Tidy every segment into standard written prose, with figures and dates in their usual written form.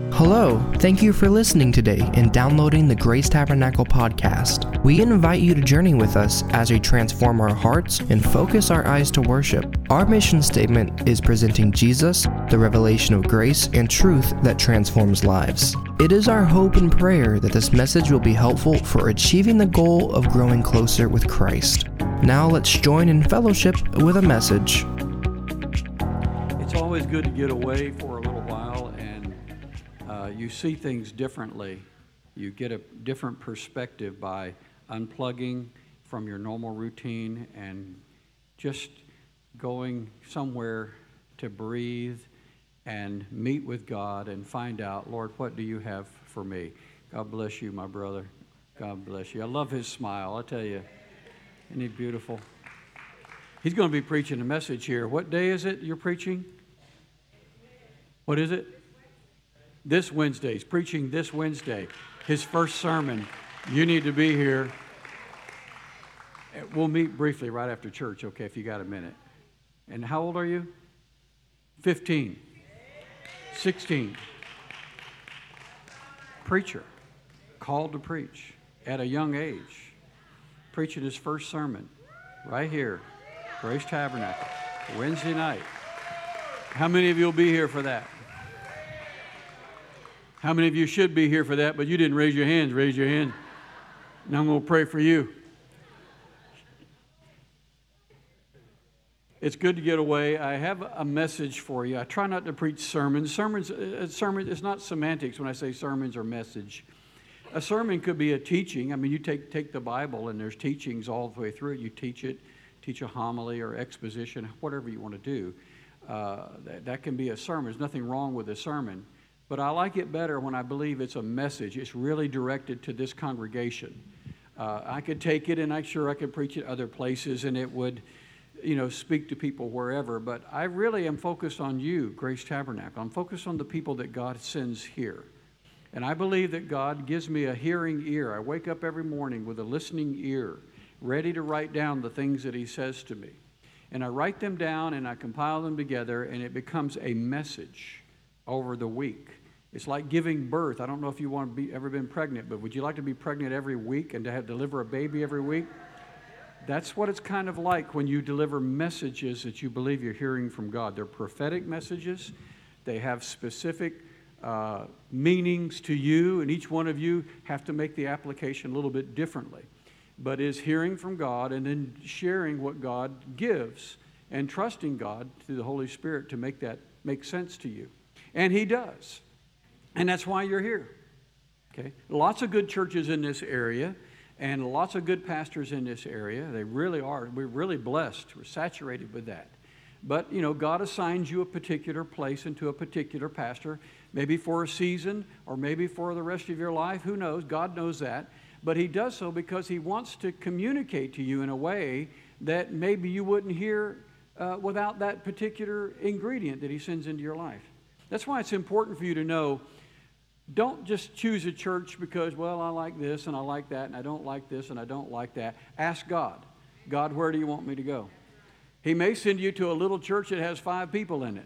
Hello, thank you for listening today and downloading the Grace Tabernacle podcast. We invite you to journey with us as we transform our hearts and focus our eyes to worship. Our mission statement is presenting Jesus, the revelation of grace and truth that transforms lives. It is our hope and prayer that this message will be helpful for achieving the goal of growing closer with Christ. Now let's join in fellowship with a message. It's always good to get away for a little while and you see things differently. You get a different perspective by unplugging from your normal routine and just going somewhere to breathe and meet with God and find out, Lord, what do you have for me? God bless you, my brother. God bless you. I love his smile. I tell you, isn't he beautiful? He's going to be preaching a message here. What day is it you're preaching? What is it? This Wednesday. He's preaching this Wednesday. His first sermon. You need to be here. We'll meet briefly right after church, okay, if you got a minute. And how old are you? 15. 16. Preacher. Called to preach at a young age. Preaching his first sermon right here. Grace Tabernacle. Wednesday night. How many of you will be here for that? How many of you should be here for that, but you didn't raise your hands? Raise your hand. And I'm going to pray for you. It's good to get away. I have a message for you. I try not to preach sermons. Sermons, it's not semantics when I say sermons or message. A sermon could be a teaching. I mean, you take the Bible and there's teachings all the way through it. You teach it, teach a homily or exposition, whatever you want to do. That can be a sermon. There's nothing wrong with a sermon. But I like it better when I believe it's a message. It's really directed to this congregation. I could take it and I'm sure I could preach it other places and it would, speak to people wherever. But I really am focused on you, Grace Tabernacle. I'm focused on the people that God sends here. And I believe that God gives me a hearing ear. I wake up every morning with a listening ear, ready to write down the things that He says to me. And I write them down and I compile them together and it becomes a message over the week. It's like giving birth. I don't know if you want to ever been pregnant, but would you like to be pregnant every week and to deliver a baby every week? That's what it's kind of like when you deliver messages that you believe you're hearing from God. They're prophetic messages. They have specific meanings to you, and each one of you have to make the application a little bit differently. But is hearing from God and then sharing what God gives and trusting God through the Holy Spirit to make that make sense to you. And He does. And that's why you're here. Okay? Lots of good churches in this area and lots of good pastors in this area. They really are. We're really blessed. We're saturated with that. But, God assigns you a particular place and to a particular pastor, maybe for a season or maybe for the rest of your life. Who knows? God knows that. But He does so because He wants to communicate to you in a way that maybe you wouldn't hear without that particular ingredient that He sends into your life. That's why it's important for you to know, don't just choose a church because, well, I like this and I like that and I don't like this and I don't like that. Ask God, God, where do you want me to go? He may send you to a little church that has 5 people in it.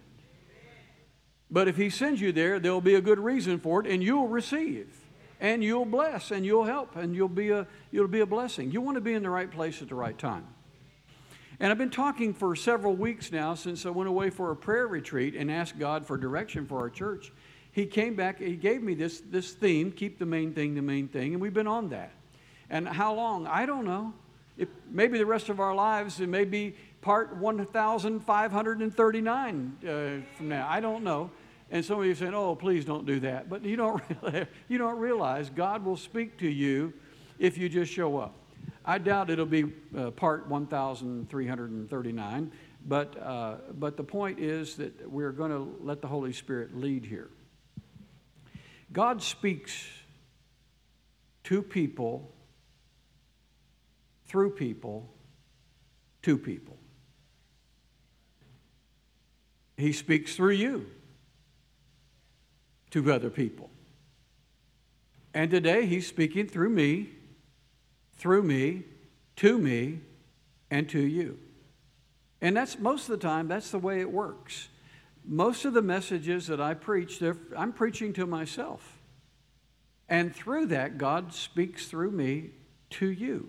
But if He sends you there, there'll be a good reason for it and you'll receive and you'll bless and you'll help and you'll be a blessing. You want to be in the right place at the right time. And I've been talking for several weeks now since I went away for a prayer retreat and asked God for direction for our church. He came back, He gave me this theme, keep the main thing, and we've been on that. And how long? I don't know. Maybe the rest of our lives, it may be part 1,539 from now. I don't know. And some of you are saying, oh, please don't do that. But you don't realize God will speak to you if you just show up. I doubt it'll be part 1,339, but the point is that we're going to let the Holy Spirit lead here. God speaks to people, through people, to people. He speaks through you to other people. And today He's speaking through me, to me, and to you. And that's most of the time, that's the way it works. most of the messages that I preach, I'm preaching to myself. And through that, God speaks through me to you.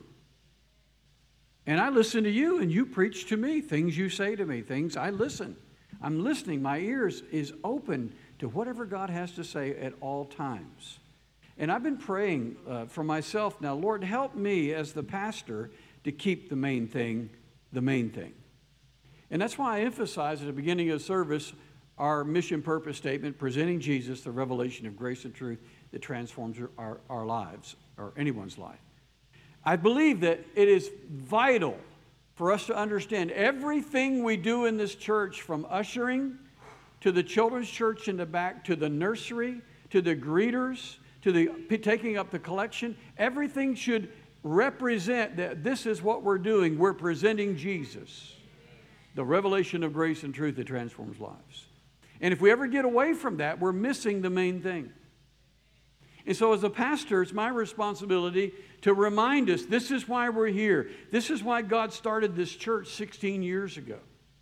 And I listen to you, and you preach to me, things you say to me, things I listen. I'm listening. My ears is open to whatever God has to say at all times. And I've been praying for myself now, Lord, help me as the pastor to keep the main thing the main thing. And that's why I emphasize at the beginning of the service our mission purpose statement, presenting Jesus, the revelation of grace and truth that transforms our lives, or anyone's life. I believe that it is vital for us to understand everything we do in this church, from ushering to the children's church in the back, to the nursery, to the greeters, to the taking up the collection. Everything should represent that this is what we're doing. We're presenting Jesus, the revelation of grace and truth that transforms lives. And if we ever get away from that, we're missing the main thing. And so as a pastor, it's my responsibility to remind us, this is why we're here. This is why God started this church 16 years ago.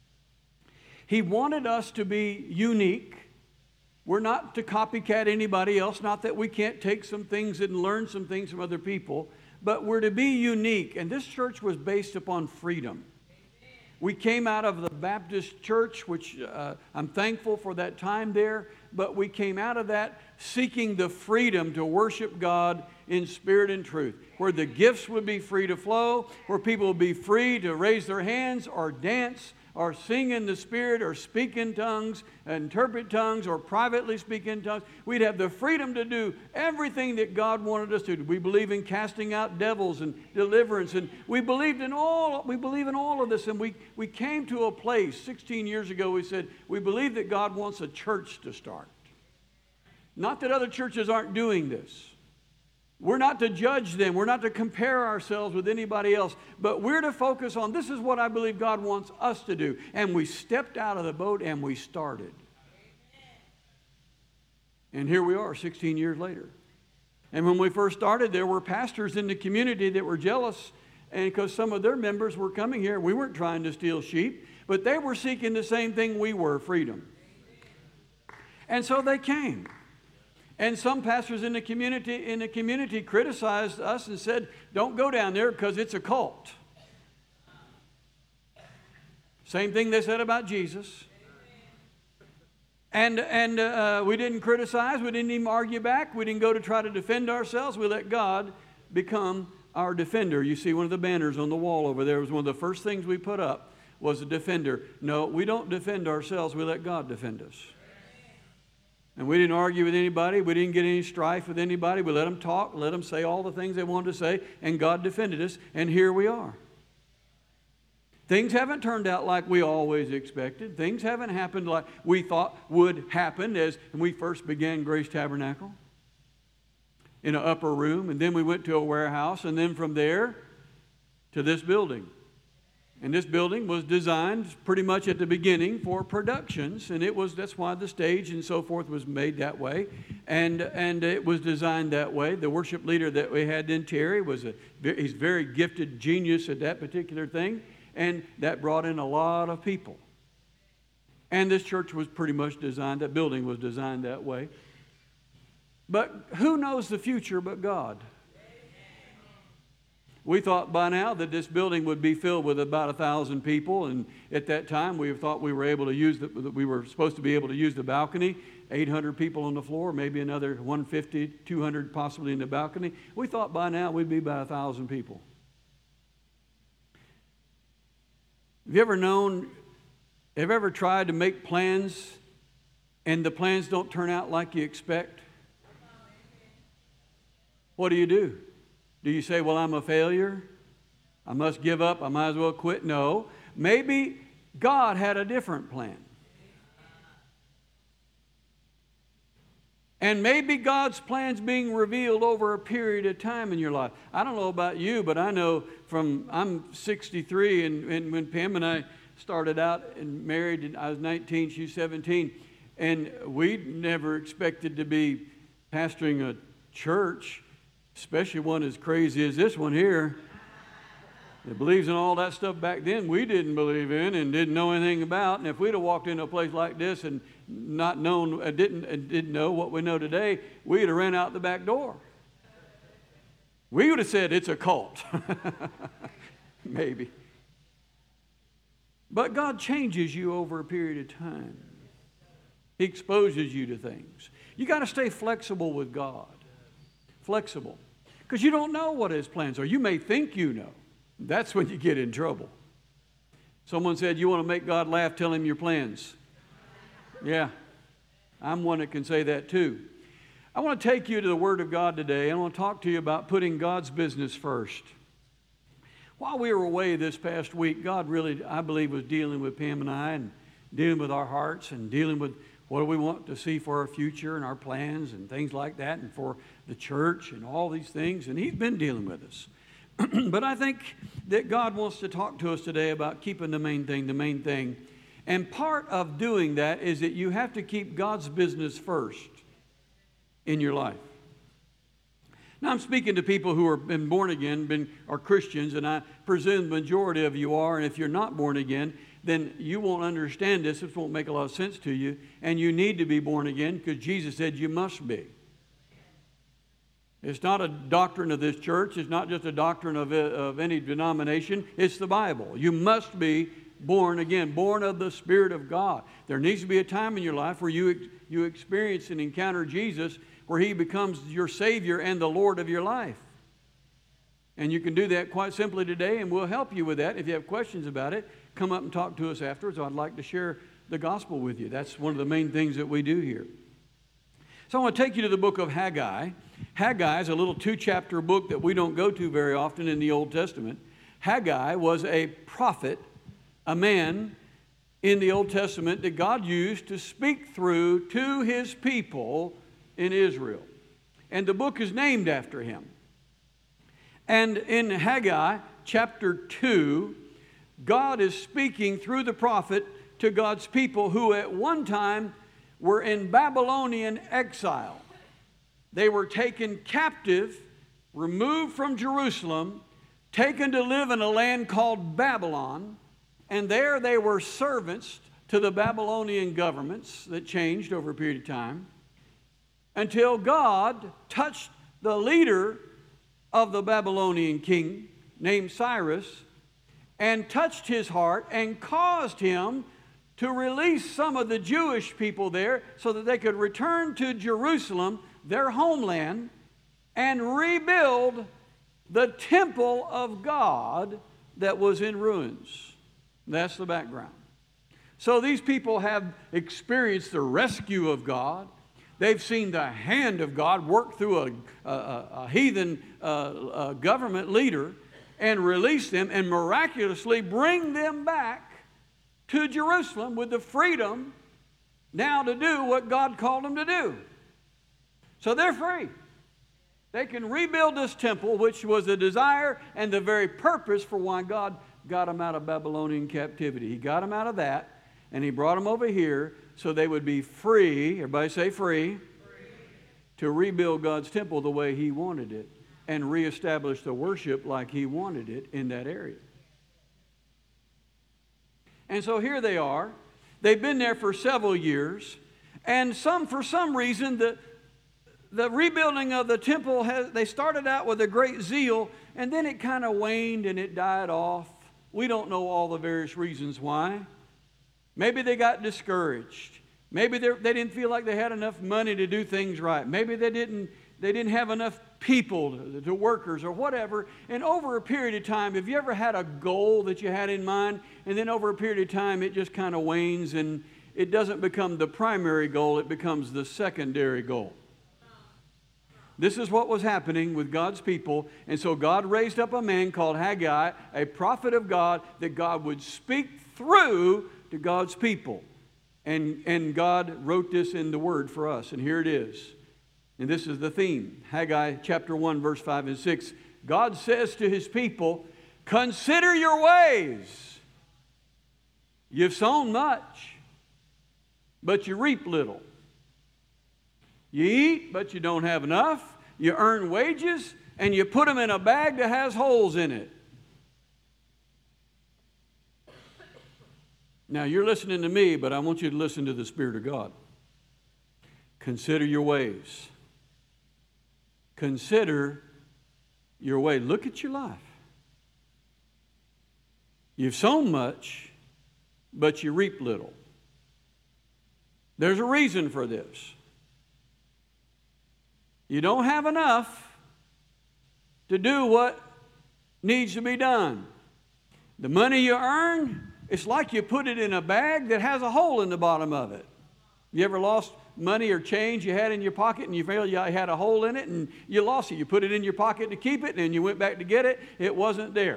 He wanted us to be unique. We're not to copycat anybody else, not that we can't take some things and learn some things from other people, but we're to be unique. And this church was based upon freedom. We came out of the Baptist church, which I'm thankful for that time there, but we came out of that seeking the freedom to worship God in spirit and truth, where the gifts would be free to flow, where people would be free to raise their hands or dance or sing in the Spirit or speak in tongues, interpret tongues, or privately speak in tongues. We'd have the freedom to do everything that God wanted us to do. We believe in casting out devils and deliverance, and we believe in all of this. And we came to a place 16 years ago, we said, we believe that God wants a church to start. Not that other churches aren't doing this. We're not to judge them. We're not to compare ourselves with anybody else. But we're to focus on, this is what I believe God wants us to do. And we stepped out of the boat and we started. And here we are 16 years later. And when we first started, there were pastors in the community that were jealous, and because some of their members were coming here. We weren't trying to steal sheep, but they were seeking the same thing we were, freedom. And so they came. And some pastors in the community criticized us and said, don't go down there because it's a cult. Same thing they said about Jesus. And we didn't criticize. We didn't even argue back. We didn't go to try to defend ourselves. We let God become our defender. You see one of the banners on the wall over there was one of the first things we put up was a defender. No, we don't defend ourselves. We let God defend us. And we didn't argue with anybody. We didn't get any strife with anybody. We let them talk, let them say all the things they wanted to say, and God defended us, and here we are. Things haven't turned out like we always expected. Things haven't happened like we thought would happen as we first began Grace Tabernacle in an upper room, and then we went to a warehouse, and then from there to this building. And this building was designed pretty much at the beginning for productions, and that's why the stage and so forth was made that way, and it was designed that way. The worship leader that we had then, Terry, he's very gifted genius at that particular thing, and that brought in a lot of people. And this church was pretty much designed, that building was designed that way. But who knows the future but God? We thought by now that this building would be filled with about 1,000 people, and at that time we thought we were supposed to be able to use the balcony. 800 people on the floor, maybe another 150, 200 possibly in the balcony. We thought by now we'd be about 1,000 people. Have you ever tried to make plans and the plans don't turn out like you expect? What do? Do you say, well, I'm a failure? I must give up. I might as well quit? No. Maybe God had a different plan. And maybe God's plan's being revealed over a period of time in your life. I don't know about you, but I know I'm 63, and when Pam and I started out and married, and I was 19, she was 17, and we never expected to be pastoring a church, especially one as crazy as this one here. That believes in all that stuff back then we didn't believe in and didn't know anything about. And if we'd have walked into a place like this and not known, didn't know what we know today, we'd have ran out the back door. We would have said it's a cult. Maybe. But God changes you over a period of time. He exposes you to things. You got to stay flexible with God. Flexible. Because you don't know what His plans are. You may think you know. That's when you get in trouble. Someone said, you want to make God laugh, tell Him your plans. Yeah, I'm one that can say that too. I want to take you to the Word of God today. I want to talk to you about putting God's business first. While we were away this past week, God really, I believe, was dealing with Pam and I and dealing with our hearts and dealing with what do we want to see for our future and our plans and things like that and for the church and all these things. And He's been dealing with us. But I think that God wants to talk to us today about keeping the main thing the main thing. And part of doing that is that you have to keep God's business first in your life. Now I'm speaking to people who have been born again, are Christians, and I presume the majority of you are. And if you're not born again, then you won't understand this. This won't make a lot of sense to you. And you need to be born again because Jesus said you must be. It's not a doctrine of this church. It's not just a doctrine of any denomination. It's the Bible. You must be born again, born of the Spirit of God. There needs to be a time in your life where you experience and encounter Jesus, where He becomes your Savior and the Lord of your life. And you can do that quite simply today, and we'll help you with that. If you have questions about it, come up and talk to us afterwards. I'd like to share the gospel with you. That's one of the main things that we do here. So I want to take you to the book of Haggai. Haggai is a little 2-chapter book that we don't go to very often in the Old Testament. Haggai was a prophet, a man in the Old Testament that God used to speak through to His people in Israel. And the book is named after him. And in Haggai chapter 2, God is speaking through the prophet to God's people who at one time were in Babylonian exile. They were taken captive, removed from Jerusalem, taken to live in a land called Babylon, and there they were servants to the Babylonian governments that changed over a period of time, until God touched the leader of the Babylonian king named Cyrus and touched his heart and caused him to release some of the Jewish people there so that they could return to Jerusalem, their homeland, and rebuild the temple of God that was in ruins. That's the background. So these people have experienced the rescue of God. They've seen the hand of God work through a heathen government leader and release them and miraculously bring them back to Jerusalem with the freedom now to do what God called them to do. So they're free. They can rebuild this temple, which was the desire and the very purpose for why God got them out of Babylonian captivity. He got them out of that, and He brought them over here so they would be free, everybody say free, to rebuild God's temple the way He wanted it and reestablish the worship like He wanted it in that area. And so here they are. They've been there for several years, and for some reason, the rebuilding of the temple, they started out with a great zeal, and then it kind of waned and it died off. We don't know all the various reasons why. Maybe they got discouraged. Maybe they didn't feel like they had enough money to do things right. Maybe they didn't have enough people, to workers or whatever. And over a period of time, have you ever had a goal that you had in mind, and then over a period of time it just kind of wanes and it doesn't become the primary goal, it becomes the secondary goal? This is what was happening with God's people. And so God raised up a man called Haggai, a prophet of God, that God would speak through to God's people. And God wrote this in the Word for us. And here it is. And this is the theme. Haggai chapter 1, verse 5 and 6. God says to His people, consider your ways. You've sown much, but you reap little. You eat, but you don't have enough. You earn wages, and you put them in a bag that has holes in it. Now, you're listening to me, but I want you to listen to the Spirit of God. Consider your ways. Consider your way. Look at your life. You've sown much, but you reap little. There's a reason for this. You don't have enough to do what needs to be done. The money you earn, it's like you put it in a bag that has a hole in the bottom of it. You ever lost money or change you had in your pocket and you felt you had a hole in it and you lost it? You put it in your pocket to keep it and you went back to get it. It wasn't there.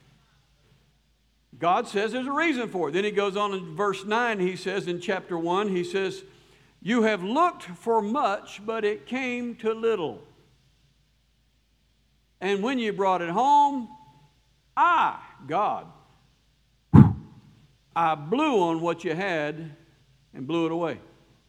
God says there's a reason for it. Then he goes on in verse 9, he says in chapter 1, he says, you have looked for much, but it came to little. And when you brought it home, God, I blew on what you had and blew it away.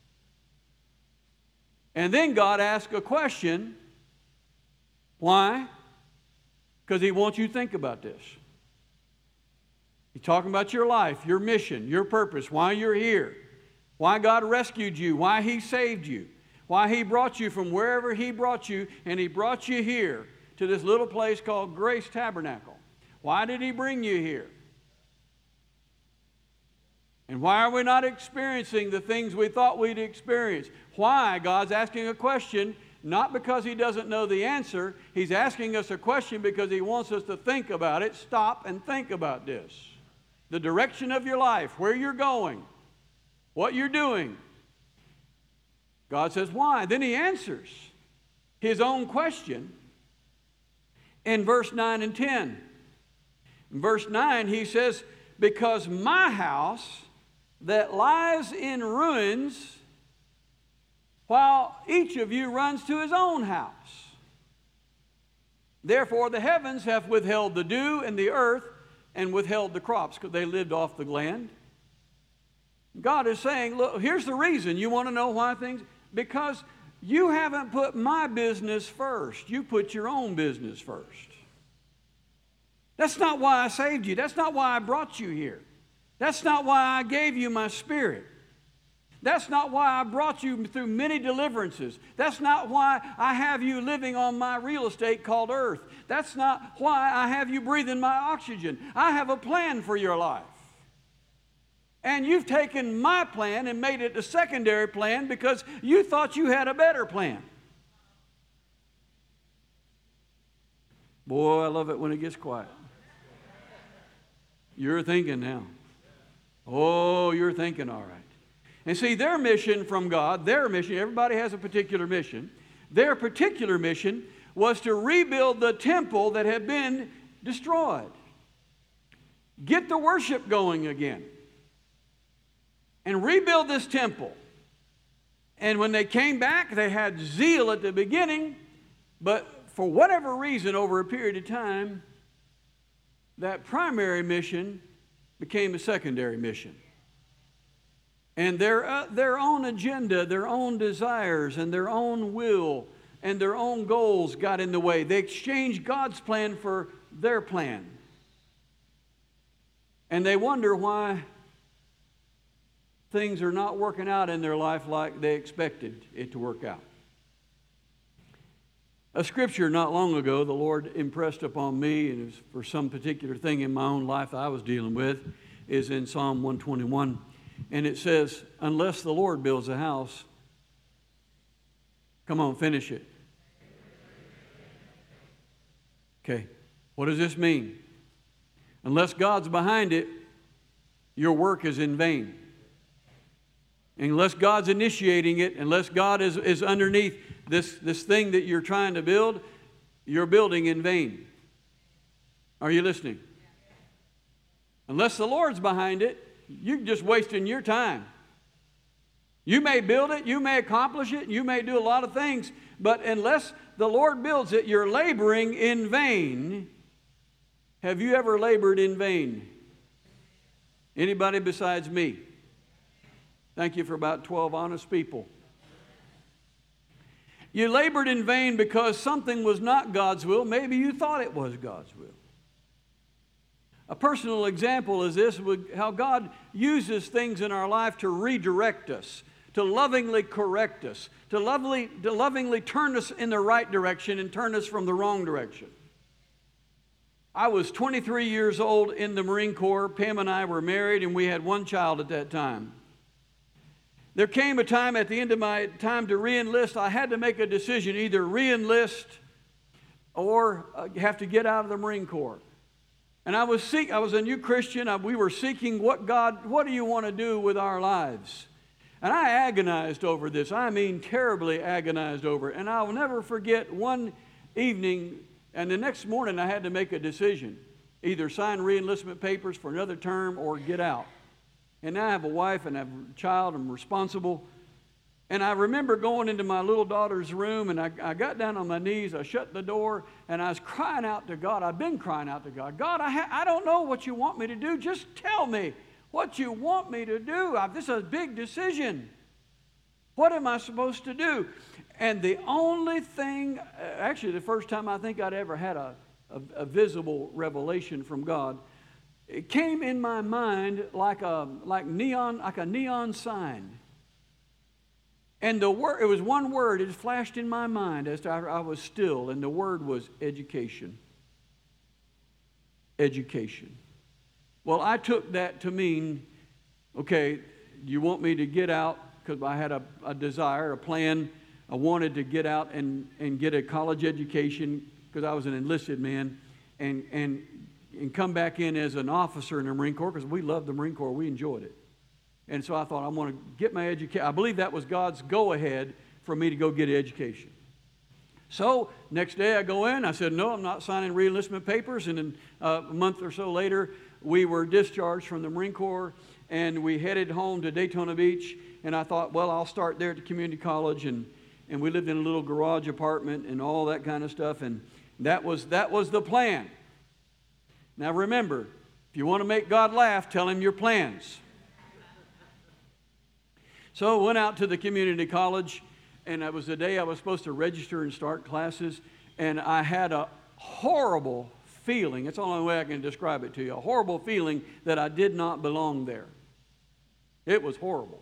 And then God asked a question. Why? Because he wants you to think about this. He's talking about your life, your mission, your purpose, why you're here, why God rescued you, why he saved you, why he brought you from wherever he brought you, and he brought you here to this little place called Grace Tabernacle. Why did he bring you here? And why are we not experiencing the things we thought we'd experience? Why? God's asking a question, not because he doesn't know the answer. He's asking us a question because he wants us to think about it. Stop and think about this. The direction of your life, where you're going, what you're doing. God says, why? Then he answers his own question in verse 9 and 10. In verse 9, he says, because my house that lies in ruins, while each of you runs to his own house. Therefore the heavens have withheld the dew and the earth and withheld the crops because they lived off the land. God is saying, look, here's the reason. You want to know why things? Because you haven't put my business first. You put your own business first. That's not why I saved you. That's not why I brought you here. That's not why I gave you my Spirit. That's not why I brought you through many deliverances. That's not why I have you living on my real estate called earth. That's not why I have you breathing my oxygen. I have a plan for your life. And you've taken my plan and made it a secondary plan because you thought you had a better plan. Boy, I love it when it gets quiet. You're thinking now. Oh, you're thinking all right. And see, their mission from God, their mission, everybody has a particular mission. Their particular mission was to rebuild the temple that had been destroyed. Get the worship going again. And rebuild this temple. And when they came back, they had zeal at the beginning, but for whatever reason, over a period of time, that primary mission became a secondary mission. And their own agenda, their own desires, and their own will, and their own goals got in the way. They exchanged God's plan for their plan. And they wonder why things are not working out in their life like they expected it to work out. A scripture not long ago the Lord impressed upon me, and it was for some particular thing in my own life I was dealing with, is in Psalm 121. And it says, unless the Lord builds a house, come on, finish it. Okay, what does this mean? Unless God's behind it, your work is in vain. Unless God's initiating it, unless God is underneath this thing that you're trying to build, you're building in vain. Are you listening? Unless the Lord's behind it, you're just wasting your time. You may build it, you may accomplish it, you may do a lot of things, but unless the Lord builds it, you're laboring in vain. Have you ever labored in vain? Anybody besides me? Thank you for about 12 honest people. You labored in vain because something was not God's will. Maybe you thought it was God's will. A personal example is this, how God uses things in our life to redirect us, to lovingly correct us, to lovingly turn us in the right direction and turn us from the wrong direction. I was 23 years old in the Marine Corps. Pam and I were married, and we had one child at that time. There came a time at the end of my time to re-enlist, I had to make a decision, either re-enlist or have to get out of the Marine Corps. And I was a new Christian. We were seeking what do you want to do with our lives? And I agonized over this. I mean, terribly agonized over it. And I'll never forget one evening, and the next morning I had to make a decision. Either sign re-enlistment papers for another term or get out. And now I have a wife and I have a child. I'm responsible. And I remember going into my little daughter's room, and I got down on my knees. I shut the door, and I was crying out to God. I've been crying out to God. God, I don't know what you want me to do. Just tell me what you want me to do. This is a big decision. What am I supposed to do? And the only thing, actually the first time I think I'd ever had a visible revelation from God, it came in my mind like a neon sign. And it was one word, it flashed in my mind as I was still, and the word was education. Education. Well, I took that to mean, okay, you want me to get out, because I had a desire, a plan. I wanted to get out and get a college education, because I was an enlisted man, and come back in as an officer in the Marine Corps, because we loved the Marine Corps, we enjoyed it. And so I thought, I want to get my education. I believe that was God's go-ahead for me to go get an education. So next day I go in. I said, no, I'm not signing re-enlistment papers. And then a month or so later, we were discharged from the Marine Corps, and we headed home to Daytona Beach. And I thought, well, I'll start there at the community college. And we lived in a little garage apartment and all that kind of stuff. And that was the plan. Now remember, if you want to make God laugh, tell him your plans. So I went out to the community college, and it was the day I was supposed to register and start classes, and I had a horrible feeling. It's the only way I can describe it to you. A horrible feeling that I did not belong there. It was horrible.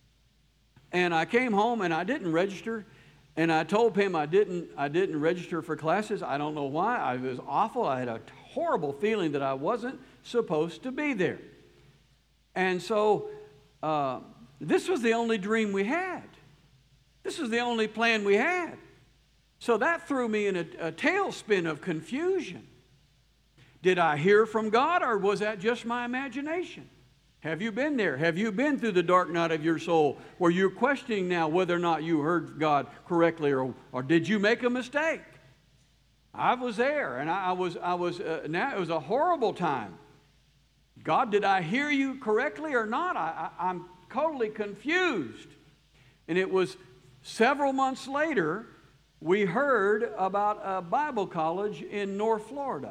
And I came home, and I didn't register, and I told Pam I didn't register for classes. I don't know why. It was awful. I had a horrible feeling that I wasn't supposed to be there. And so this was the only dream we had. This was the only plan we had. So that threw me in a tailspin of confusion. Did I hear from God, or was that just my imagination? Have you been there? Have you been through the dark night of your soul where you're questioning now whether or not you heard God correctly, or did you make a mistake? I was there, and now it was a horrible time. God, did I hear you correctly or not? I'm totally confused. And it was several months later, we heard about a Bible college in North Florida.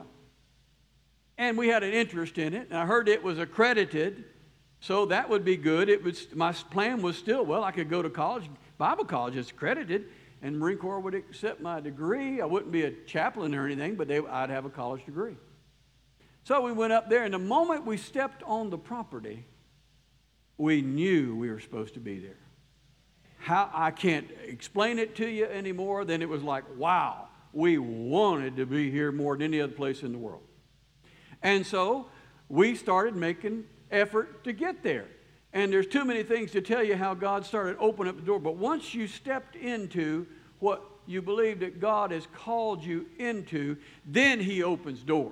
And we had an interest in it, and I heard it was accredited, so that would be good. My plan was still, well, I could go to college. Bible college is accredited, and Marine Corps would accept my degree. I wouldn't be a chaplain or anything, but I'd have a college degree. So we went up there, and the moment we stepped on the property, we knew we were supposed to be there. How I can't explain it to you anymore. Then it was like, wow, we wanted to be here more than any other place in the world. And so we started making effort to get there. And there's too many things to tell you how God started opening up the door. But once you stepped into what you believe that God has called you into, then he opens doors.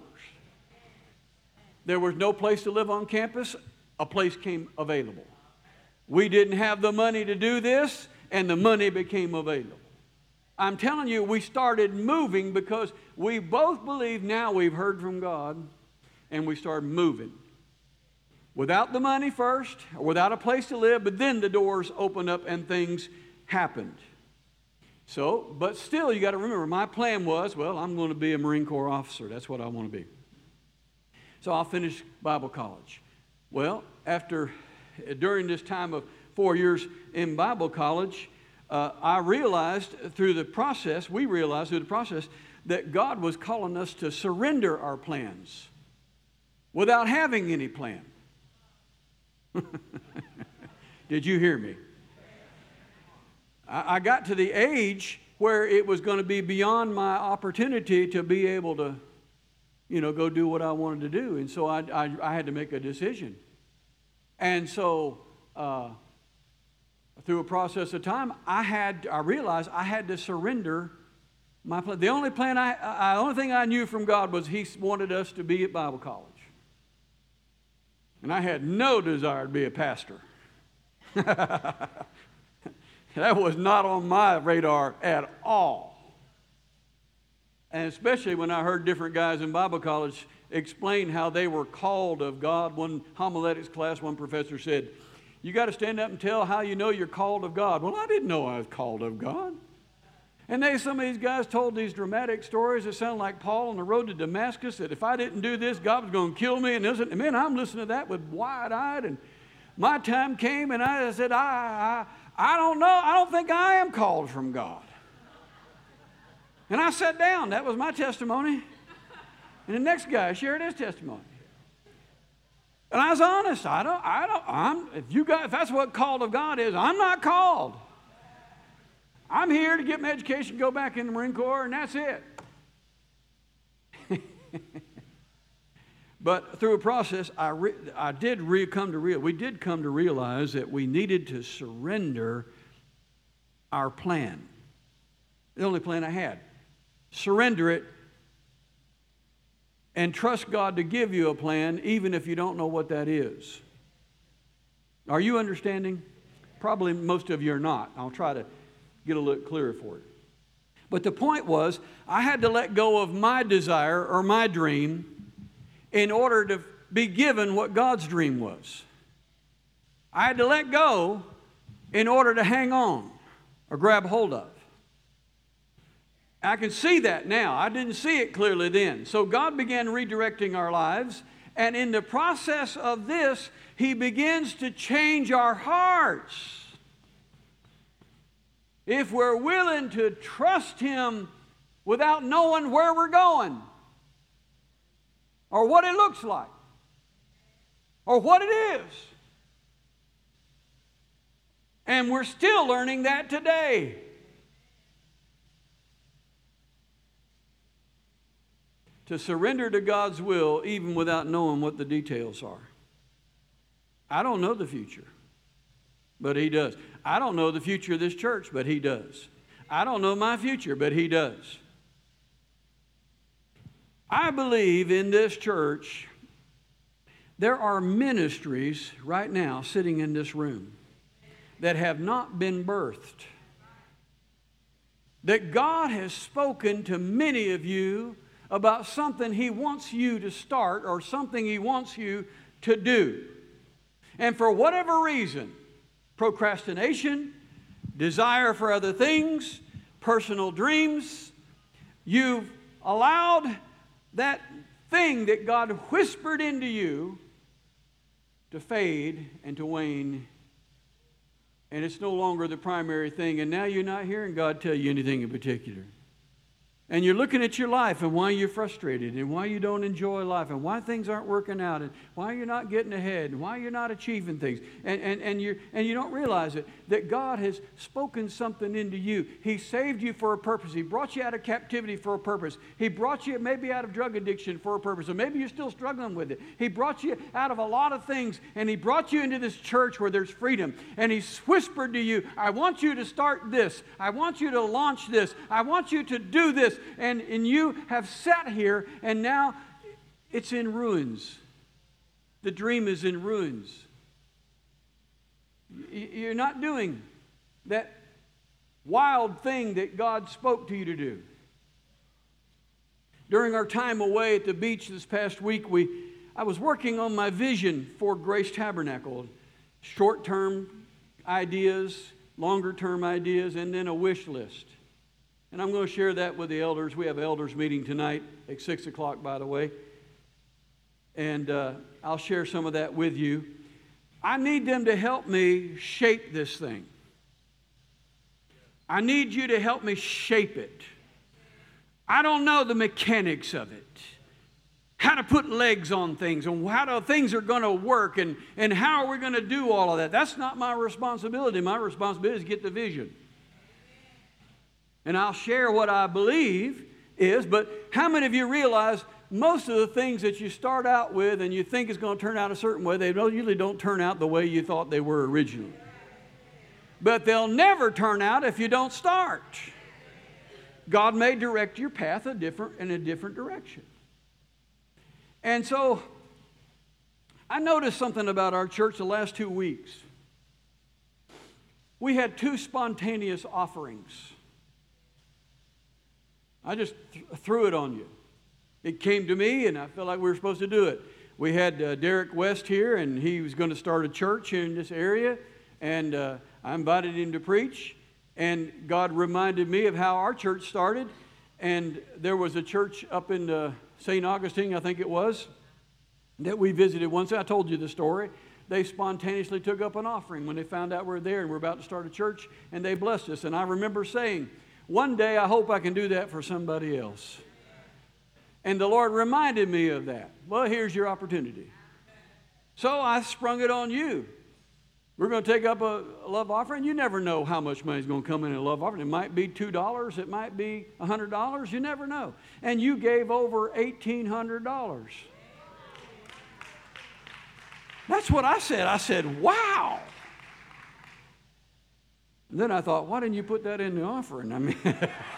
There was no place to live on campus. A place came available. We didn't have the money to do this, and the money became available. I'm telling you, we started moving because we both believe now we've heard from God, and we started moving. Without the money first, or without a place to live, but then the doors opened up and things happened. So, but still, you got to remember, my plan was, well, I'm going to be a Marine Corps officer. That's what I want to be. So I'll finish Bible college. Well, during this time of 4 years in Bible college, we realized through the process, that God was calling us to surrender our plans. without having any plan. Did you hear me? I got to the age where it was going to be beyond my opportunity to be able to, go do what I wanted to do. And so I had to make a decision. And so through a process of time, I realized I had to surrender my plan. The only thing I knew from God was He wanted us to be at Bible college. And I had no desire to be a pastor. That was not on my radar at all. And especially when I heard different guys in Bible college explain how they were called of God. One homiletics class, one professor said, you got to stand up and tell how you know you're called of God. Well, I didn't know I was called of God. And some of these guys told these dramatic stories that sound like Paul on the road to Damascus, that if I didn't do this, God was going to kill me. And man, I'm listening to that with wide-eyed. And my time came, and I said, I don't know. I don't think I am called from God. And I sat down. That was my testimony. And the next guy shared his testimony. And I was honest. If that's what called of God is, I'm not called. I'm here to get my education, go back in the Marine Corps, and that's it. But through a process, we did come to realize that we needed to surrender our plan. The only plan I had. Surrender it and trust God to give you a plan, even if you don't know what that is. Are you understanding? Probably most of you are not. I'll try to get a little clearer for it. But the point was, I had to let go of my desire or my dream in order to be given what God's dream was. I had to let go in order to hang on or grab hold of. I can see that now. I didn't see it clearly then. So God began redirecting our lives, and in the process of this, He begins to change our hearts. If we're willing to trust Him without knowing where we're going, or what it looks like, or what it is. And we're still learning that today. To surrender to God's will even without knowing what the details are. I don't know the future, but He does. I don't know the future of this church, but He does. I don't know my future, but He does. I believe in this church there are ministries right now sitting in this room that have not been birthed. That God has spoken to many of you about something He wants you to start or something He wants you to do. And for whatever reason, procrastination, desire for other things, personal dreams, you've allowed that thing that God whispered into you to fade and to wane, and it's no longer the primary thing, and now you're not hearing God tell you anything in particular. And you're looking at your life and why you're frustrated and why you don't enjoy life and why things aren't working out and why you're not getting ahead and why you're not achieving things. And you don't realize it, that God has spoken something into you. He saved you for a purpose. He brought you out of captivity for a purpose. He brought you maybe out of drug addiction for a purpose, or maybe you're still struggling with it. He brought you out of a lot of things, and He brought you into this church where there's freedom. And He's whispered to you, I want you to start this. I want you to launch this. I want you to do this. And you have sat here, and now it's in ruins. The dream is in ruins. You're not doing that wild thing that God spoke to you to do. During our time away at the beach this past week, I was working on my vision for Grace Tabernacle. Short-term ideas, longer-term ideas, and then a wish list. And I'm going to share that with the elders. We have elders meeting tonight at 6 o'clock, by the way. And I'll share some of that with you. I need them to help me shape this thing. I need you to help me shape it. I don't know the mechanics of it. how to put legs on things and how things are going to work and how are we going to do all of that. That's not my responsibility. My responsibility is to get the vision. And I'll share what I believe is, but how many of you realize most of the things that you start out with and you think is going to turn out a certain way, they usually don't turn out the way you thought they were originally. But they'll never turn out if you don't start. God may direct your path in a different direction. And so I noticed something about our church the last 2 weeks. We had 2 spontaneous offerings. I just threw it on you. It came to me, and I felt like we were supposed to do it. We had Derek West here, and he was going to start a church here in this area, and I invited him to preach, and God reminded me of how our church started, and there was a church up in St. Augustine, I think it was, that we visited once. I told you the story. They spontaneously took up an offering when they found out we were there and we're about to start a church, and they blessed us. And I remember saying, one day I hope I can do that for somebody else. And the Lord reminded me of that. Well, here's your opportunity. So I sprung it on you. We're going to take up a love offering. You never know how much money is going to come in a love offering. It might be $2. It might be $100. You never know. And you gave over $1,800. That's what I said. I said, wow. And then I thought, why didn't you put that in the offering? I mean,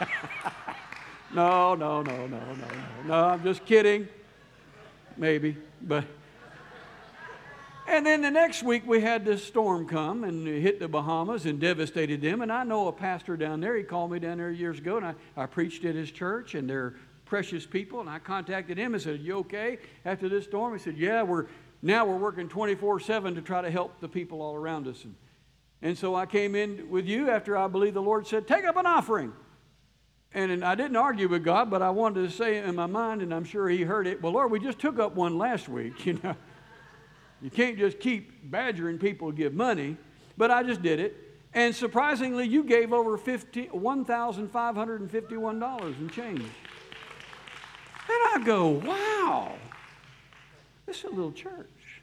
no, I'm just kidding. Maybe, but. And then the next week we had this storm come and it hit the Bahamas and devastated them. And I know a pastor down there. He called me down there years ago, and I preached at his church, and they're precious people. And I contacted him and said, you okay after this storm? He said, yeah, we're working 24/7 to try to help the people all around us. And so I came in with you after I believe the Lord said, take up an offering. And I didn't argue with God, but I wanted to say it in my mind, and I'm sure he heard it. Well, Lord, we just took up one last week, you know. You can't just keep badgering people to give money. But I just did it. And surprisingly, you gave over $1,551 and change. And I go, wow, this is a little church.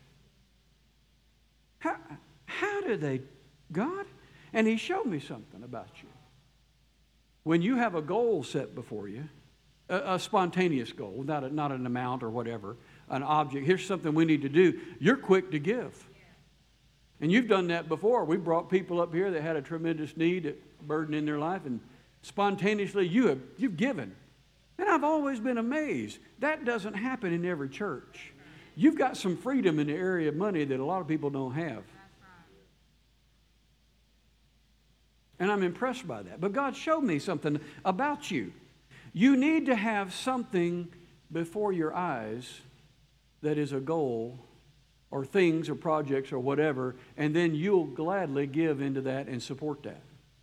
How did they, God? And he showed me something about you. When you have a goal set before you, a spontaneous goal, not an amount or whatever, an object, here's something we need to do, you're quick to give. And you've done that before. We brought people up here that had a tremendous need, a burden in their life, and spontaneously you've given. And I've always been amazed. That doesn't happen in every church. You've got some freedom in the area of money that a lot of people don't have. And I'm impressed by that. But God showed me something about you. You need to have something before your eyes that is a goal or things or projects or whatever, and then you'll gladly give into that and support that.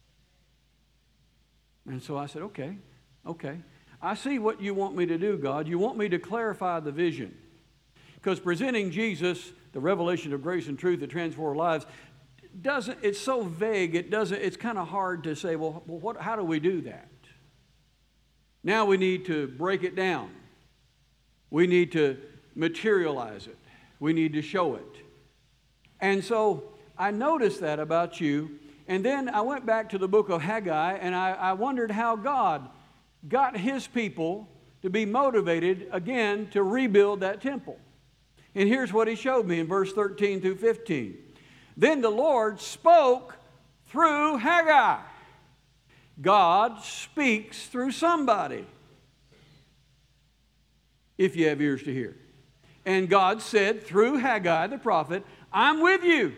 And so I said, okay. I see what you want me to do, God. You want me to clarify the vision. Because presenting Jesus, the revelation of grace and truth that transforms lives, it's so vague, it's kind of hard to say, well, how do we do that? Now we need to break it down. We need to materialize it. We need to show it. And so I noticed that about you. And then I went back to the book of Haggai, and I wondered how God got his people to be motivated again to rebuild that temple. And here's what he showed me in verse 13 through 15. Then the Lord spoke through Haggai. God speaks through somebody, if you have ears to hear. And God said through Haggai the prophet, I'm with you.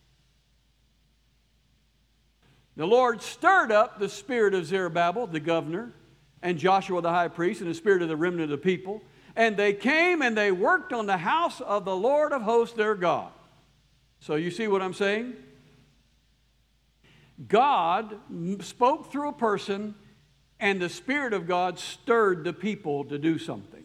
The Lord stirred up the spirit of Zerubbabel, the governor, and Joshua the high priest, and the spirit of the remnant of the people. And they came and they worked on the house of the Lord of hosts their God. So you see what I'm saying? God spoke through a person, and the Spirit of God stirred the people to do something.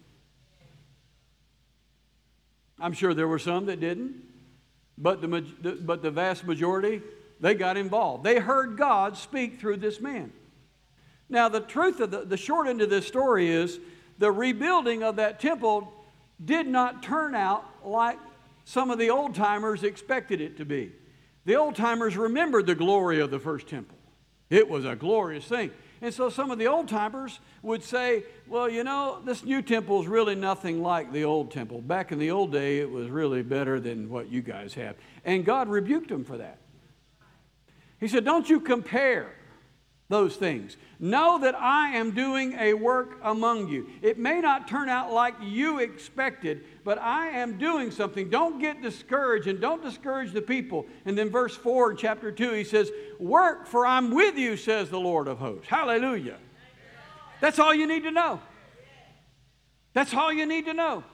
I'm sure there were some that didn't, but the vast majority, they got involved. They heard God speak through this man. Now, the truth of the short end of this story is the rebuilding of that temple did not turn out like some of the old-timers expected it to be. The old-timers remembered the glory of the first temple. It was a glorious thing. And so some of the old-timers would say, well, you know, this new temple is really nothing like the old temple. Back in the old day, it was really better than what you guys have. And God rebuked them for that. He said, don't you compare those things. Know that I am doing a work among you. It may not turn out like you expected, but I am doing something. Don't get discouraged, and don't discourage the people. And then verse 4 in chapter 2, he says, work, for I'm with you, says the Lord of hosts. Hallelujah. That's all you need to know. That's all you need to know.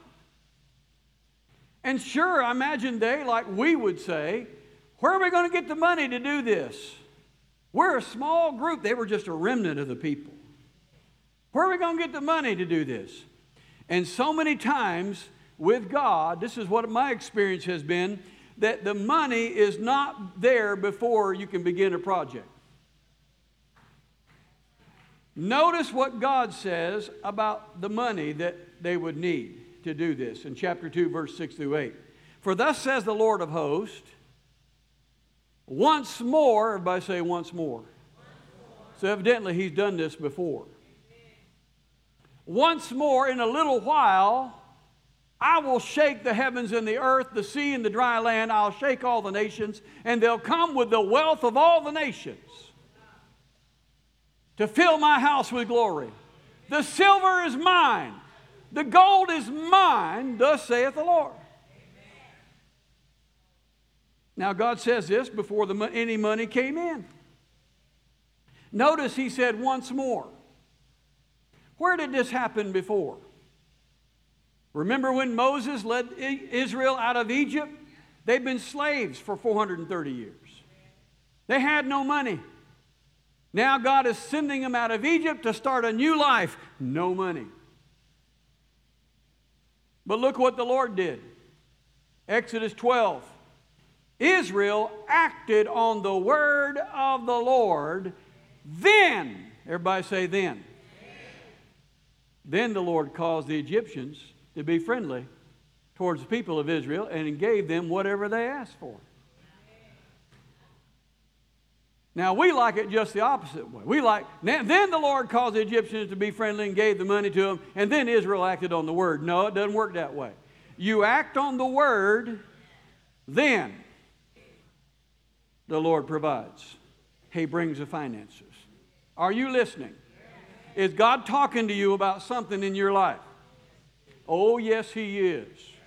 And sure, I imagine they, like we would say, where are we going to get the money to do this? We're a small group. They were just a remnant of the people. Where are we going to get the money to do this? And so many times with God, this is what my experience has been, that the money is not there before you can begin a project. Notice what God says about the money that they would need to do this in chapter 2, verse 6 through 8. For thus says the Lord of hosts, once more, everybody say once more. So evidently he's done this before. Once more, in a little while, I will shake the heavens and the earth, the sea and the dry land. I'll shake all the nations, and they'll come with the wealth of all the nations to fill my house with glory. The silver is mine. The gold is mine, thus saith the Lord. Now, God says this before any money came in. Notice he said once more. Where did this happen before? Remember when Moses led Israel out of Egypt? They'd been slaves for 430 years. They had no money. Now God is sending them out of Egypt to start a new life. No money. But look what the Lord did. Exodus 12. Israel acted on the word of the Lord. Then, everybody say then. Then the Lord caused the Egyptians to be friendly towards the people of Israel and gave them whatever they asked for. Now, we like it just the opposite way. Then the Lord caused the Egyptians to be friendly and gave the money to them, and then Israel acted on the word. No, it doesn't work that way. You act on the word, then the Lord provides. He brings the finances. Are you listening? Is God talking to you about something in your life? Oh, yes, He is.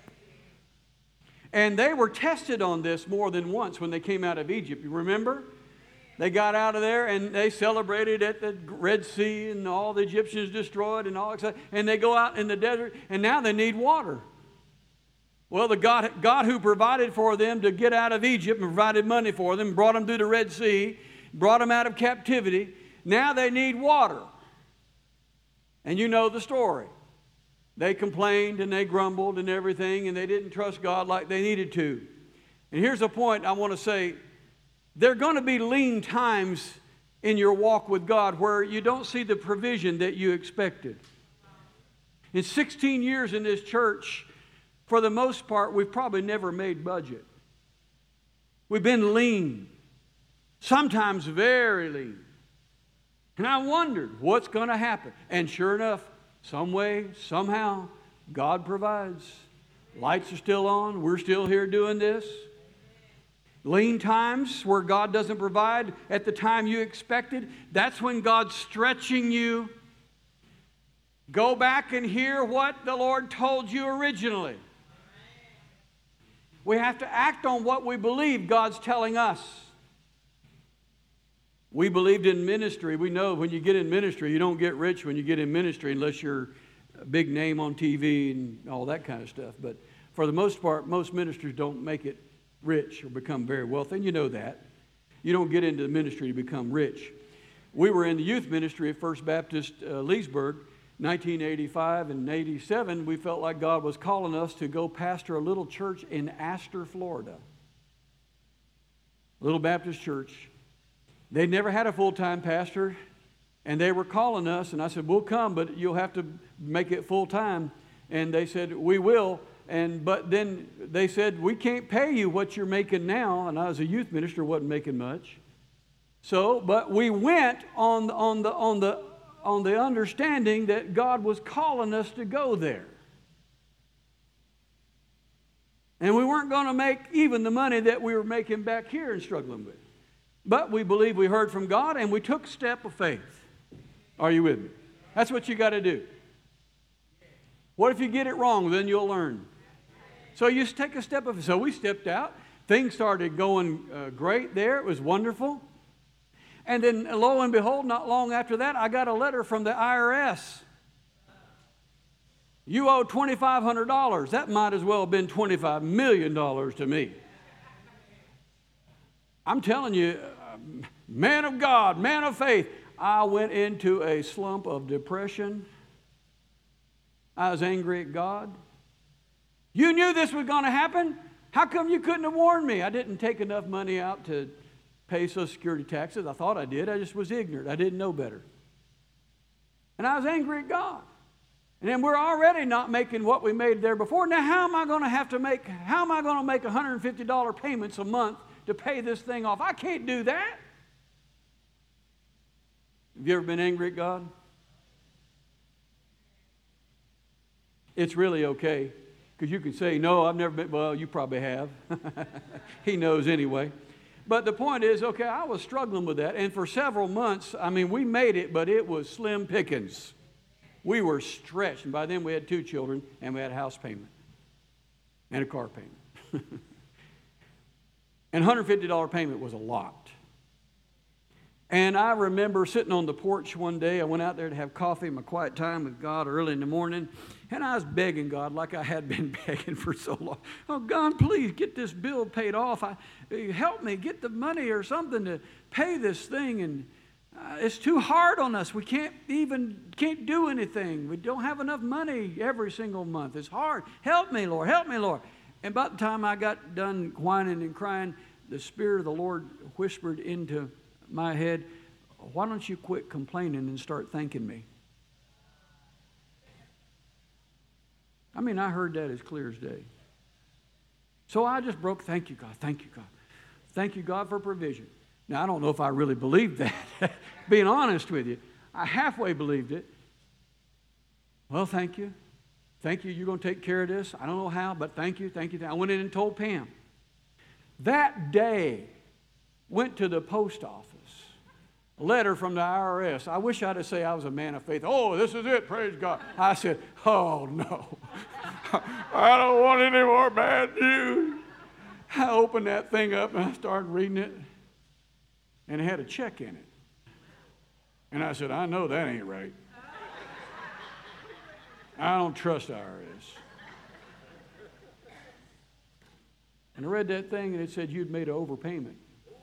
And they were tested on this more than once when they came out of Egypt. You remember? They got out of there and they celebrated at the Red Sea and all the Egyptians destroyed and all that. And they go out in the desert and now they need water. Well, the God who provided for them to get out of Egypt and provided money for them, brought them through the Red Sea, brought them out of captivity. Now they need water. And you know the story. They complained and they grumbled and everything, and they didn't trust God like they needed to. And here's a point I want to say. There are going to be lean times in your walk with God where you don't see the provision that you expected. In 16 years in this church, for the most part, we've probably never made budget. We've been lean, sometimes very lean. And I wondered what's going to happen. And sure enough, some way, somehow, God provides. Lights are still on. We're still here doing this. Lean times where God doesn't provide at the time you expected, that's when God's stretching you. Go back and hear what the Lord told you originally. We have to act on what we believe God's telling us. We believed in ministry. We know when you get in ministry, you don't get rich when you get in ministry unless you're a big name on TV and all that kind of stuff. But for the most part, most ministers don't make it rich or become very wealthy, and you know that. You don't get into the ministry to become rich. We were in the youth ministry at First Baptist Leesburg, 1985 and 87. We felt like God was calling us to go pastor a little church in Astor, Florida. Little Baptist church. They'd never had a full-time pastor, and they were calling us, and I said, we'll come, but you'll have to make it full-time. And they said, we will. But then they said, we can't pay you what you're making now. And I was a youth minister, wasn't making much. But we went on the understanding that God was calling us to go there. And we weren't going to make even the money that we were making back here and struggling with. But we believe we heard from God, and we took a step of faith. Are you with me? That's what you got to do. What if you get it wrong? Then you'll learn. So you just take a step of faith. So we stepped out. Things started going great there. It was wonderful. And then lo and behold, not long after that, I got a letter from the IRS. You owe $2,500. That might as well have been $25 million to me. I'm telling you, man of God, man of faith, I went into a slump of depression. I was angry at God. You knew this was going to happen? How come you couldn't have warned me? I didn't take enough money out to pay Social Security taxes. I thought I did. I just was ignorant. I didn't know better. And I was angry at God. And then we're already not making what we made there before. Now, how am I going to make $150 payments a month to pay this thing off? I can't do that. Have you ever been angry at God? It's really okay, because you can say, no, I've never been. Well, you probably have. He knows anyway. But the point is, okay, I was struggling with that. And for several months, we made it, but it was slim pickings. We were stretched. And by then we had 2 children, and we had a house payment and a car payment. And $150 payment was a lot. And I remember sitting on the porch one day. I went out there to have coffee, my quiet time with God early in the morning. And I was begging God like I had been begging for so long. Oh, God, please get this bill paid off. Help me get the money or something to pay this thing. And it's too hard on us. We can't do anything. We don't have enough money every single month. It's hard. Help me, Lord. Help me, Lord. And by the time I got done whining and crying, the Spirit of the Lord whispered into my head, why don't you quit complaining and start thanking me? I heard that as clear as day. So I just broke, thank you, God, thank you, God. Thank you, God, for provision. Now, I don't know if I really believed that. Being honest with you, I halfway believed it. Well, thank you. Thank you, you're going to take care of this. I don't know how, but thank you, thank you. I went in and told Pam. That day, went to the post office. A letter from the IRS. I wish I'd have said I was a man of faith. Oh, this is it, praise God. I said, oh, no. I don't want any more bad news. I opened that thing up and I started reading it. And it had a check in it. And I said, I know that ain't right. I don't trust IRS. And I read that thing and it said you'd made an overpayment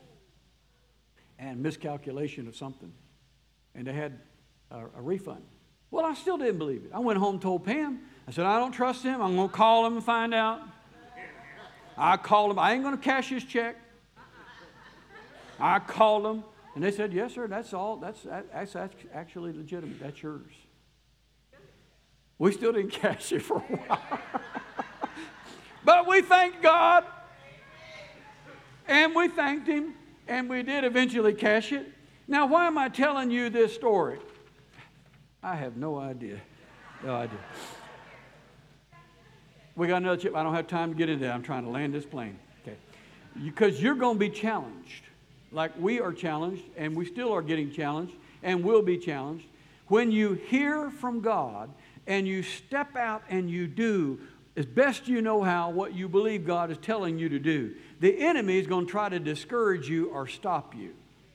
and miscalculation of something. And they had a refund. Well, I still didn't believe it. I went home and told Pam. I said, I don't trust him. I'm going to call him and find out. I called him. I ain't going to cash his check. I called them, and they said, yes, sir, that's all. That's actually legitimate. That's yours. We still didn't cash it for a while. But we thanked God, and we thanked Him, and we did eventually cash it. Now, why am I telling you this story? I have no idea. No idea. We got another chip. I don't have time to get into that. I'm trying to land this plane. Okay. Because you're going to be challenged. Like we are challenged, and we still are getting challenged, and will be challenged. When you hear from God, and you step out and you do, as best you know how, what you believe God is telling you to do, the enemy is going to try to discourage you or stop you.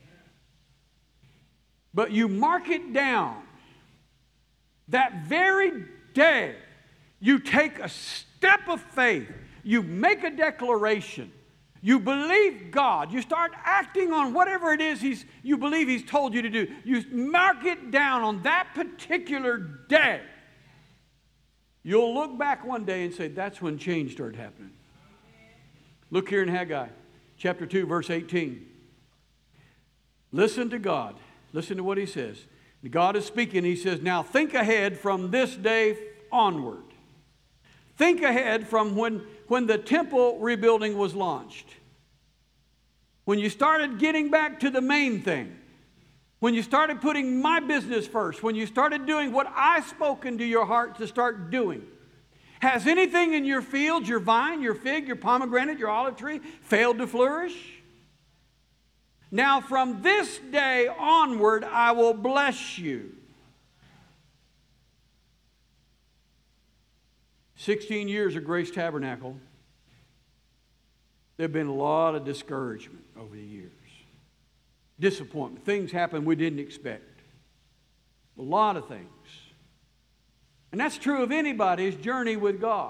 But you mark it down. That very day, you take a step of faith. You make a declaration. You believe God. You start acting on whatever it is you believe He's told you to do. You mark it down on that particular day. You'll look back one day and say, that's when change started happening. Look here in Haggai, chapter 2, verse 18. Listen to God. Listen to what He says. God is speaking. He says, now think ahead from this day onward. Think ahead from when the temple rebuilding was launched. When you started getting back to the main thing. When you started putting my business first. When you started doing what I spoke into your heart to start doing. Has anything in your field, your vine, your fig, your pomegranate, your olive tree, failed to flourish? Now from this day onward, I will bless you. 16 years of Grace Tabernacle. There have been a lot of discouragement over the years. Disappointment. Things happen we didn't expect. A lot of things. And that's true of anybody's journey with God.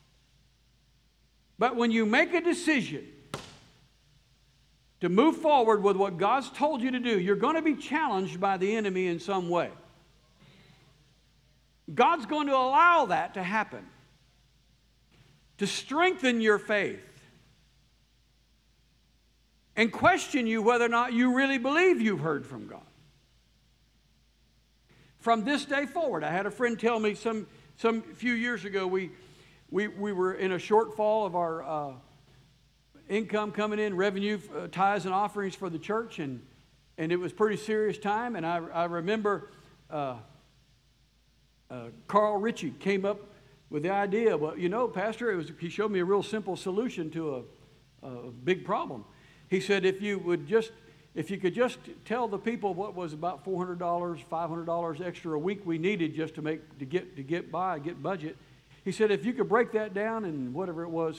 But when you make a decision to move forward with what God's told you to do, you're going to be challenged by the enemy in some way. God's going to allow that to happen to strengthen your faith and question you whether or not you really believe you've heard from God. From this day forward, I had a friend tell me some few years ago, we were in a shortfall of our income coming in, revenue, tithes and offerings for the church, and it was a pretty serious time. And I remember Carl Ritchie came up with the idea, well, you know, Pastor, he showed me a real simple solution to a big problem. He said, if you could just tell the people what was about $400, $500 extra a week we needed just to get budget. He said, if you could break that down and whatever it was,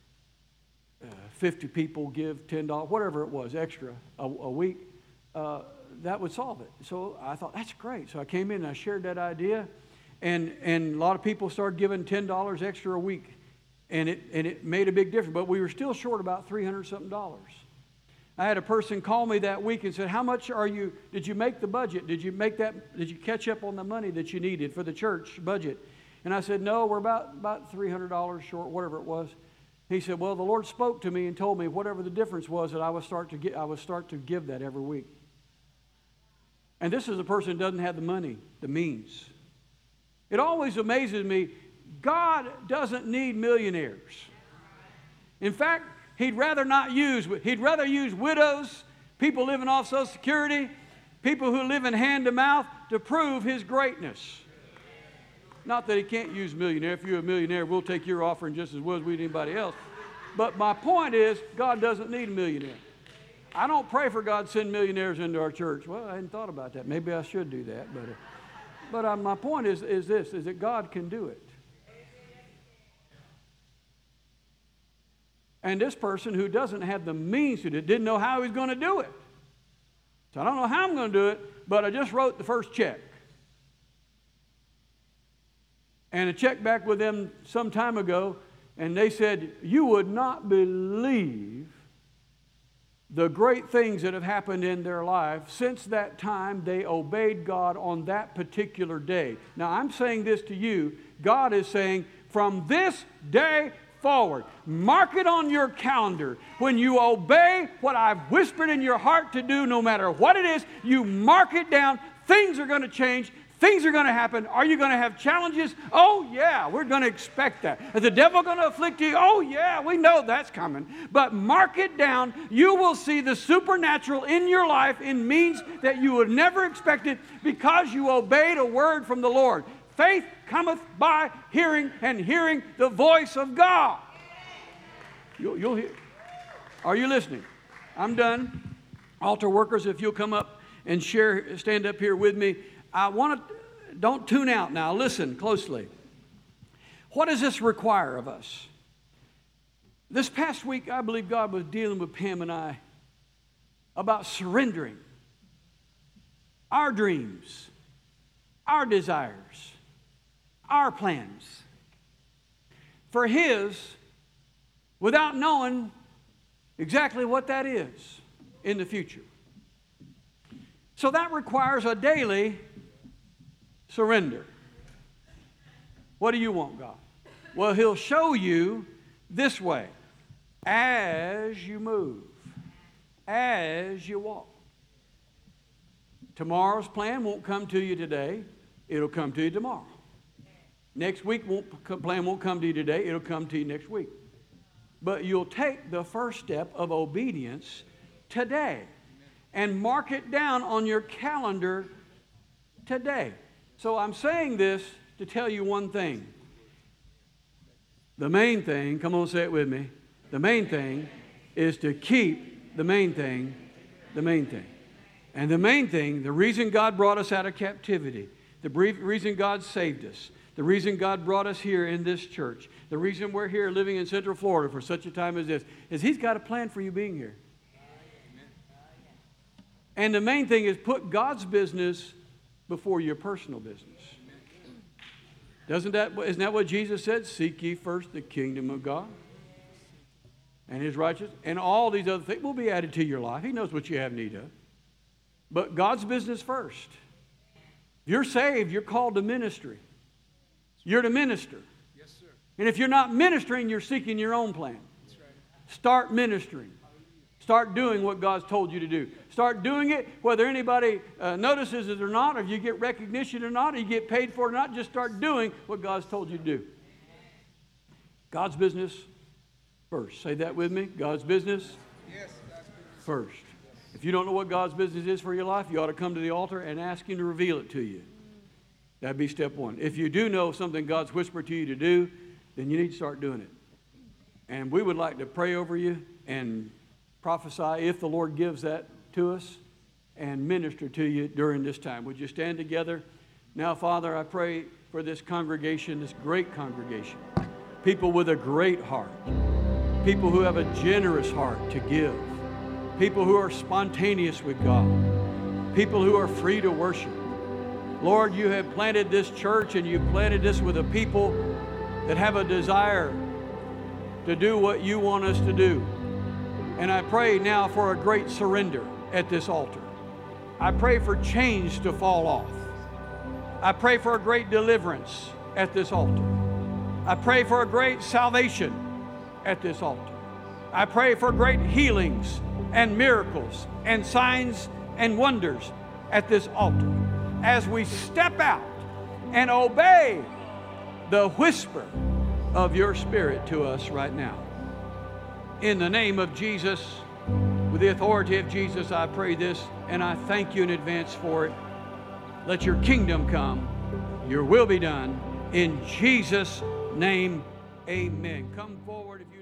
50 people give $10, whatever it was extra a week, that would solve it. So I thought, that's great. So I came in and I shared that idea, and a lot of people started giving $10 extra a week, and it made a big difference. But we were still short about $300-something. I had a person call me that week and said, how much did you make the budget? Did you catch up on the money that you needed for the church budget? And I said, no, we're about $300 short, whatever it was. He said, well, the Lord spoke to me and told me whatever the difference was that I would start to give that every week. And this is a person who doesn't have the money, the means. It always amazes me, God doesn't need millionaires. In fact, He'd rather use widows, people living off Social Security, people who live in hand to mouth to prove His greatness. Not that He can't use millionaire. If you're a millionaire, we'll take your offering just as well as we do anybody else. But my point is, God doesn't need a millionaire. I don't pray for God to send millionaires into our church. Well, I hadn't thought about that. Maybe I should do that. But my point is that God can do it. And this person who doesn't have the means to do it didn't know how he was going to do it. So I don't know how I'm going to do it, but I just wrote the first check. And I checked back with them some time ago, and they said, you would not believe the great things that have happened in their life since that time they obeyed God on that particular day. Now, I'm saying this to you. God is saying, from this day forward, mark it on your calendar. When you obey what I've whispered in your heart to do, no matter what it is, you mark it down. Things are going to change. Things are going to happen. Are you going to have challenges? Oh, yeah, we're going to expect that. Is the devil going to afflict you? Oh, yeah, we know that's coming. But mark it down. You will see the supernatural in your life in means that you would never expect it because you obeyed a word from the Lord. Faith cometh by hearing, and hearing the voice of God. You'll hear. Are you listening? I'm done. Altar workers, if you'll come up and stand up here with me. Don't tune out now. Listen closely. What does this require of us? This past week, I believe God was dealing with Pam and I about surrendering our dreams, our desires, our plans for His without knowing exactly what that is in the future. So that requires a daily surrender. What do you want, God? Well, He'll show you this way. As you move, as you walk. Tomorrow's plan won't come to you today. It'll come to you tomorrow. Next week plan won't come to you today. It'll come to you next week. But you'll take the first step of obedience today and mark it down on your calendar today. So I'm saying this to tell you one thing. The main thing, come on, say it with me. The main thing is to keep the main thing the main thing. And the main thing, the reason God brought us out of captivity, the reason God saved us, the reason God brought us here in this church, the reason we're here living in Central Florida for such a time as this, is He's got a plan for you being here. And the main thing is put God's business before your personal business. Isn't that what Jesus said? Seek ye first the kingdom of God and His righteousness, and all these other things will be added to your life. He knows what you have need of. But God's business first. If you're saved, you're called to ministry. You're to minister. Yes, sir. And if you're not ministering, you're seeking your own plan. That's right. Start ministering. Start doing what God's told you to do. Start doing it whether anybody notices it or not, or if you get recognition or not, or you get paid for it or not. Just start doing what God's told you to do. God's business first. Say that with me. God's business Yes, first. If you don't know what God's business is for your life, you ought to come to the altar and ask Him to reveal it to you. That'd be step one. If you do know something God's whispered to you to do, then you need to start doing it. And we would like to pray over you and prophesy, if the Lord gives that to us, and minister to you during this time. Would you stand together? Now, Father, I pray for this congregation, this great congregation. People with a great heart. People who have a generous heart to give. People who are spontaneous with God. People who are free to worship. Lord, you have planted this church, and you've planted this with a people that have a desire to do what you want us to do. And I pray now for a great surrender at this altar. I pray for chains to fall off. I pray for a great deliverance at this altar. I pray for a great salvation at this altar. I pray for great healings and miracles and signs and wonders at this altar as we step out and obey the whisper of your Spirit to us right now. In the name of Jesus, with the authority of Jesus, I pray this, and I thank you in advance for it. Let your kingdom come, your will be done. In Jesus' name, amen. Come forward if you